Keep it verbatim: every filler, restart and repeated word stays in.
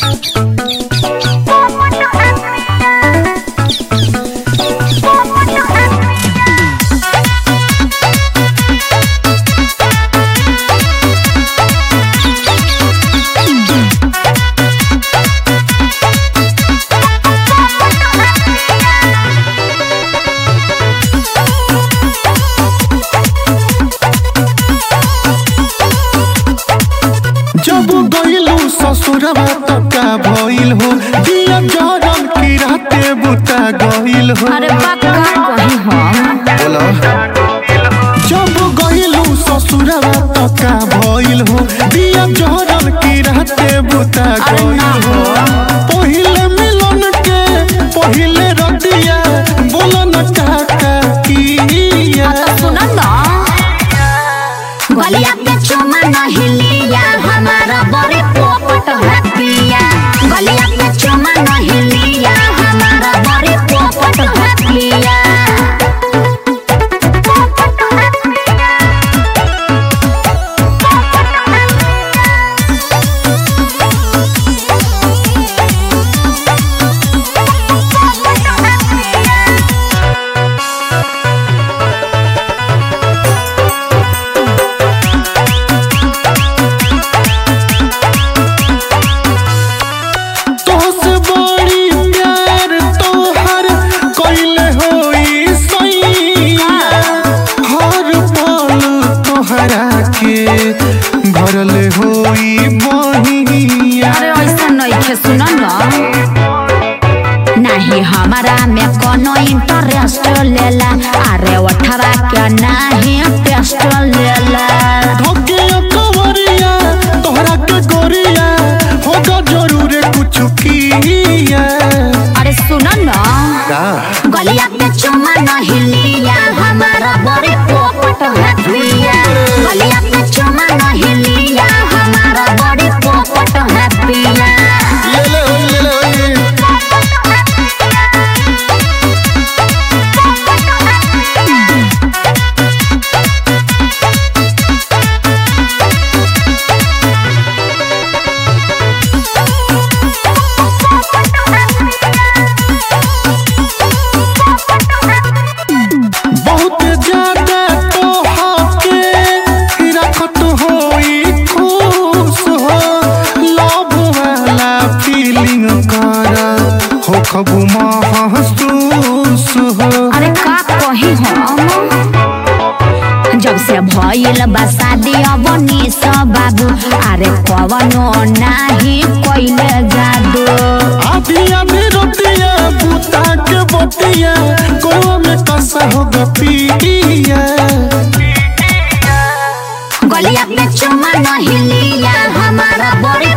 जब गइलू ससुरवा त का भइल हो दिया जरन की राते बुता गइल हो। अरे बात का कही हम बोला जब गइलू ससुरवा त का भइल हो दिया जरन की राते बुता गइल हो। पहिले मिलन के पहिले रतिया बोला न का का किया सुन ना गलिया पे चुमा नहीं लिया हमारा बड़े पोपट है पिया। गलिया पे चुमा नहीं लिया हमारा बड़े पोपट है पिया। भरल होई बहिया। अरे ऐसा नहीं खे सुन ना नहीं हमारा में कोनो इंटरेस्ट लेला। अरे अठारह के नहीं टेस्ट लेला। धोके कवरिया तोहरा के गोरिया होगा जरूर कुछ किया। अरे सुन ना गलिया पे चुमा नहीं लिया हमारा बड़े पोपट है पिया। गलिया पे चुमा नहीं लिया हमारा बड़े पोपट है पिया। ले ले ले ले बहुत ज्यादा तो हाके रखत होई खुश हो। लव वाला फीलिंग कर हो खबू महसूस हो। अरे का कही हम जब से भइल बा शादी अब निस बाबू। अरे कवनो नाही कइले जादू। आधी आधी रोटिया बूता के बतिया गोवा में कसा होगा पिया। गलिया पे चुमा नहीं लिया हमारा बड़े